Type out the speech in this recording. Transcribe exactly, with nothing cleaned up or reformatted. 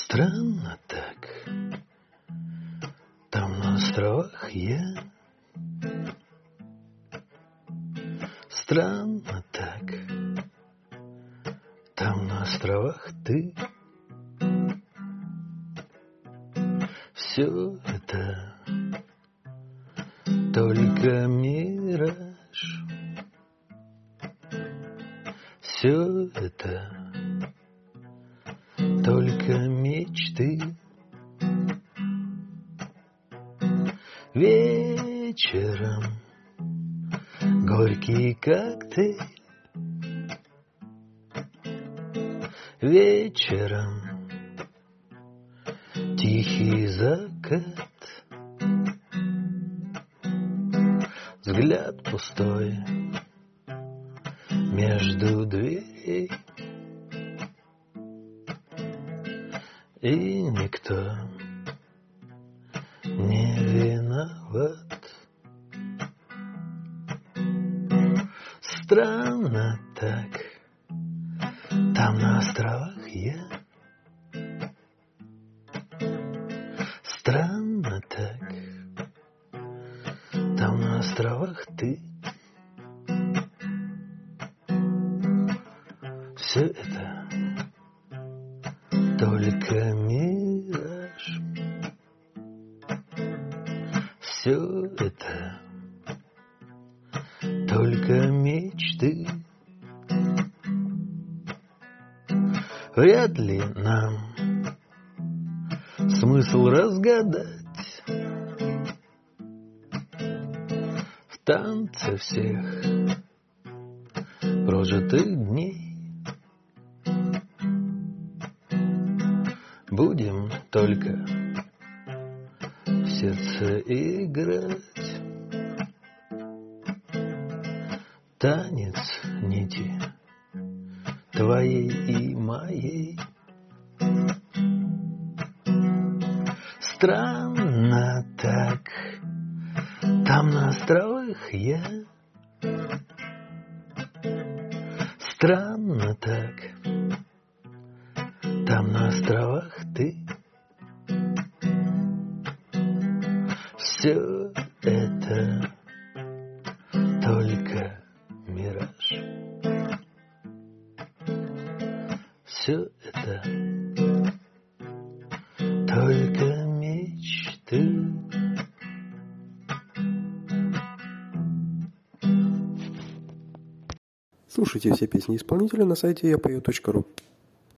Странно так, там на островах я. Странно так, там на островах ты. Все это только мираж. Все это только мечты. Вечером горький коктейль. Вечером тихий закат. Взгляд пустой между дверей. И никто не виноват. Странно так, там на островах я. Странно так, там на островах ты. Все это только мираж. Все это только мечты. Вряд ли нам смысл разгадать в танце всех прожитых дней. Будем только в сердце играть танец нити твоей и моей. Странно так, там на островах я. Странно так, там на островах ты. Все это только мираж. Все это только мечты. Слушайте все песни исполнителя на сайте я пою точка ру.